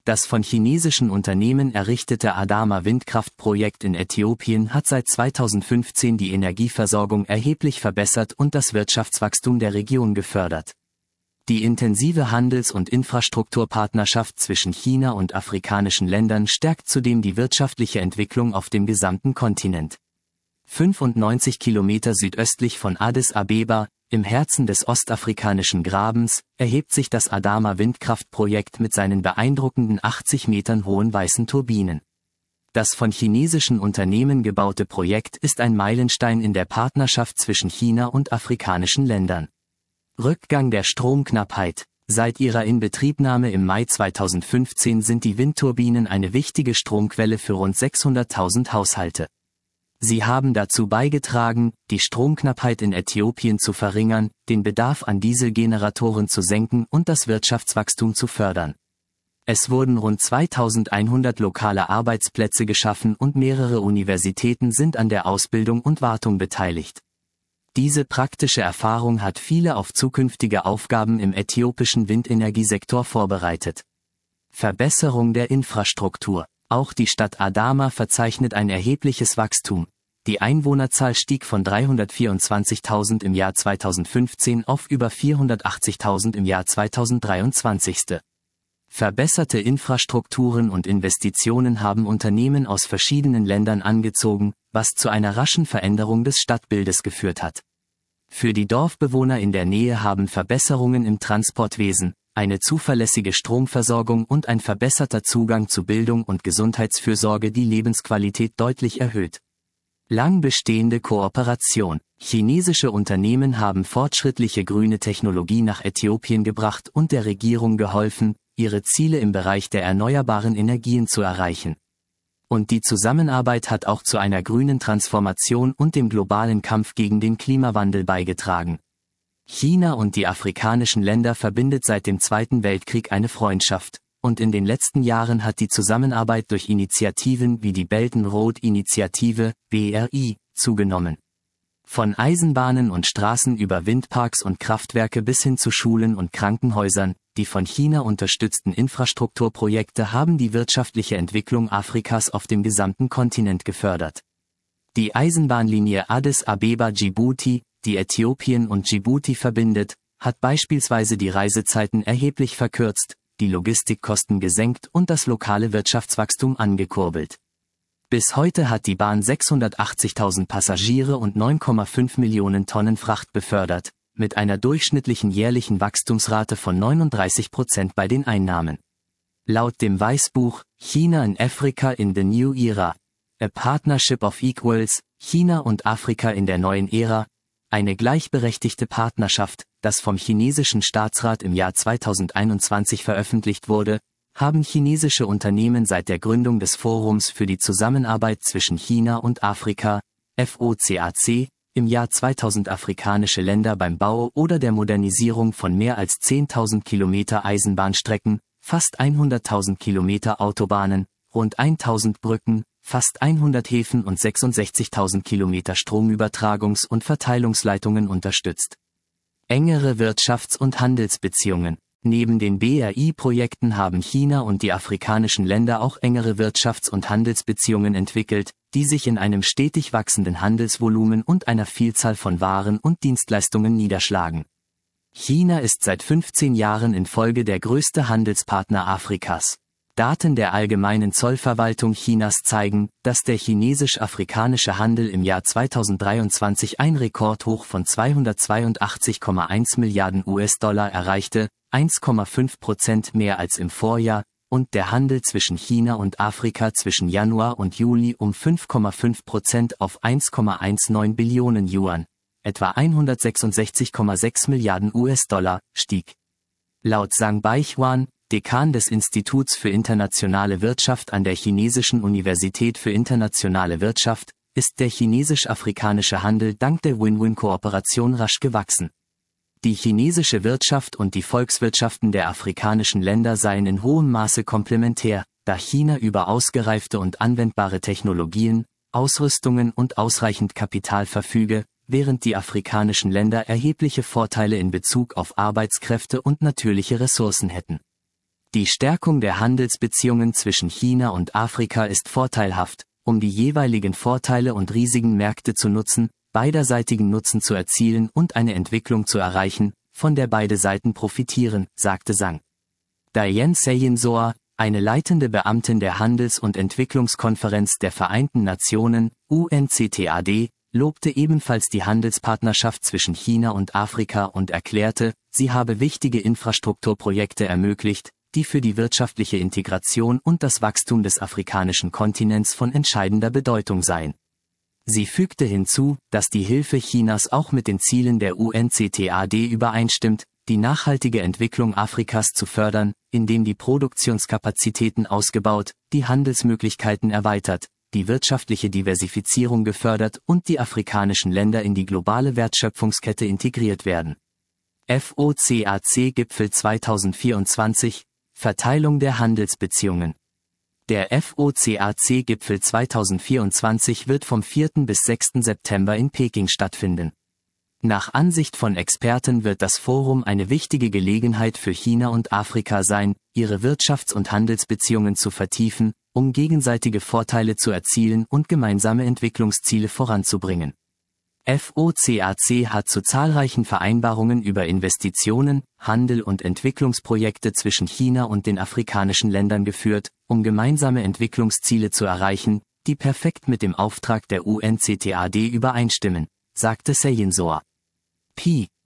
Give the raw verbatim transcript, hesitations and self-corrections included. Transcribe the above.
Das von chinesischen Unternehmen errichtete Adama-Windkraftprojekt in Äthiopien hat seit zweitausendfünfzehn die Energieversorgung erheblich verbessert und das Wirtschaftswachstum der Region gefördert. Die intensive Handels- und Infrastrukturpartnerschaft zwischen China und afrikanischen Ländern stärkt zudem die wirtschaftliche Entwicklung auf dem gesamten Kontinent. fünfundneunzig Kilometer südöstlich von Addis Abeba, im Herzen des ostafrikanischen Grabens, erhebt sich das Adama-Windkraftprojekt mit seinen beeindruckenden achtzig Metern hohen weißen Turbinen. Das von chinesischen Unternehmen gebaute Projekt ist ein Meilenstein in der Partnerschaft zwischen China und afrikanischen Ländern. Rückgang der Stromknappheit. Seit ihrer Inbetriebnahme im Mai zweitausendfünfzehn sind die Windturbinen eine wichtige Stromquelle für rund sechshunderttausend Haushalte. Sie haben dazu beigetragen, die Stromknappheit in Äthiopien zu verringern, den Bedarf an Dieselgeneratoren zu senken und das Wirtschaftswachstum zu fördern. Es wurden rund zweitausendeinhundert lokale Arbeitsplätze geschaffen und mehrere Universitäten sind an der Ausbildung und Wartung beteiligt. Diese praktische Erfahrung hat viele auf zukünftige Aufgaben im äthiopischen Windenergiesektor vorbereitet. Verbesserung der Infrastruktur. Auch die Stadt Adama verzeichnet ein erhebliches Wachstum. Die Einwohnerzahl stieg von dreihundertvierundzwanzigtausend im Jahr zweitausendfünfzehn auf über vierhundertachtzigtausend im Jahr zweitausenddreiundzwanzig. Verbesserte Infrastrukturen und Investitionen haben Unternehmen aus verschiedenen Ländern angezogen, was zu einer raschen Veränderung des Stadtbildes geführt hat. Für die Dorfbewohner in der Nähe haben Verbesserungen im Transportwesen, eine zuverlässige Stromversorgung und ein verbesserter Zugang zu Bildung und Gesundheitsfürsorge die Lebensqualität deutlich erhöht. Lang bestehende Kooperation. Chinesische Unternehmen haben fortschrittliche grüne Technologie nach Äthiopien gebracht und der Regierung geholfen, ihre Ziele im Bereich der erneuerbaren Energien zu erreichen. Und die Zusammenarbeit hat auch zu einer grünen Transformation und dem globalen Kampf gegen den Klimawandel beigetragen. China und die afrikanischen Länder verbindet seit dem Zweiten Weltkrieg eine Freundschaft, und in den letzten Jahren hat die Zusammenarbeit durch Initiativen wie die Belt and Road Initiative, B R I, zugenommen. Von Eisenbahnen und Straßen über Windparks und Kraftwerke bis hin zu Schulen und Krankenhäusern, die von China unterstützten Infrastrukturprojekte haben die wirtschaftliche Entwicklung Afrikas auf dem gesamten Kontinent gefördert. Die Eisenbahnlinie Addis Abeba-Djibouti, die Äthiopien und Djibouti verbindet, hat beispielsweise die Reisezeiten erheblich verkürzt, die Logistikkosten gesenkt und das lokale Wirtschaftswachstum angekurbelt. Bis heute hat die Bahn sechshundertachtzigtausend Passagiere und neun Komma fünf Millionen Tonnen Fracht befördert, mit einer durchschnittlichen jährlichen Wachstumsrate von neununddreißig Prozent bei den Einnahmen. Laut dem Weißbuch China and Africa in the New Era, A Partnership of Equals, China und Afrika in der neuen Ära, eine gleichberechtigte Partnerschaft, das vom chinesischen Staatsrat im Jahr zweitausendeinundzwanzig veröffentlicht wurde, haben chinesische Unternehmen seit der Gründung des Forums für die Zusammenarbeit zwischen China und Afrika, F O C A C, im Jahr zweitausend afrikanische Länder beim Bau oder der Modernisierung von mehr als zehntausend Kilometer Eisenbahnstrecken, fast hunderttausend Kilometer Autobahnen, rund tausend Brücken, fast hundert Häfen und sechsundsechzigtausend Kilometer Stromübertragungs- und Verteilungsleitungen unterstützt. Engere Wirtschafts- und Handelsbeziehungen. Neben den B R I-Projekten haben China und die afrikanischen Länder auch engere Wirtschafts- und Handelsbeziehungen entwickelt, die sich in einem stetig wachsenden Handelsvolumen und einer Vielzahl von Waren und Dienstleistungen niederschlagen. China ist seit fünfzehn Jahren in Folge der größte Handelspartner Afrikas. Daten der Allgemeinen Zollverwaltung Chinas zeigen, dass der chinesisch-afrikanische Handel im Jahr zweitausenddreiundzwanzig ein Rekordhoch von zweihundertzweiundachtzig Komma eins Milliarden U S-Dollar erreichte, eins Komma fünf Prozent mehr als im Vorjahr, und der Handel zwischen China und Afrika zwischen Januar und Juli um fünf Komma fünf Prozent auf eins Komma neunzehn Billionen Yuan, etwa hundertsechsundsechzig Komma sechs Milliarden U S-Dollar, stieg. Laut Zhang Baichuan, Dekan des Instituts für internationale Wirtschaft an der Chinesischen Universität für internationale Wirtschaft, ist der chinesisch-afrikanische Handel dank der Win-Win-Kooperation rasch gewachsen. Die chinesische Wirtschaft und die Volkswirtschaften der afrikanischen Länder seien in hohem Maße komplementär, da China über ausgereifte und anwendbare Technologien, Ausrüstungen und ausreichend Kapital verfüge, während die afrikanischen Länder erhebliche Vorteile in Bezug auf Arbeitskräfte und natürliche Ressourcen hätten. Die Stärkung der Handelsbeziehungen zwischen China und Afrika ist vorteilhaft, um die jeweiligen Vorteile und riesigen Märkte zu nutzen, beiderseitigen Nutzen zu erzielen und eine Entwicklung zu erreichen, von der beide Seiten profitieren, sagte Zhang. Diane Sayinsoa, eine leitende Beamtin der Handels- und Entwicklungskonferenz der Vereinten Nationen, U N C T A D, lobte ebenfalls die Handelspartnerschaft zwischen China und Afrika und erklärte, sie habe wichtige Infrastrukturprojekte ermöglicht, die für die wirtschaftliche Integration und das Wachstum des afrikanischen Kontinents von entscheidender Bedeutung seien. Sie fügte hinzu, dass die Hilfe Chinas auch mit den Zielen der U N C T A D übereinstimmt, die nachhaltige Entwicklung Afrikas zu fördern, indem die Produktionskapazitäten ausgebaut, die Handelsmöglichkeiten erweitert, die wirtschaftliche Diversifizierung gefördert und die afrikanischen Länder in die globale Wertschöpfungskette integriert werden. F O C A C-Gipfel zweitausendvierundzwanzig – Verteilung der Handelsbeziehungen. Der F O C A C-Gipfel zweitausendvierundzwanzig wird vom vierten bis sechsten September in Peking stattfinden. Nach Ansicht von Experten wird das Forum eine wichtige Gelegenheit für China und Afrika sein, ihre Wirtschafts- und Handelsbeziehungen zu vertiefen, um gegenseitige Vorteile zu erzielen und gemeinsame Entwicklungsziele voranzubringen. F O C A C hat zu zahlreichen Vereinbarungen über Investitionen, Handel und Entwicklungsprojekte zwischen China und den afrikanischen Ländern geführt, um gemeinsame Entwicklungsziele zu erreichen, die perfekt mit dem Auftrag der U N C T A D übereinstimmen, sagte Sayinsoa. P.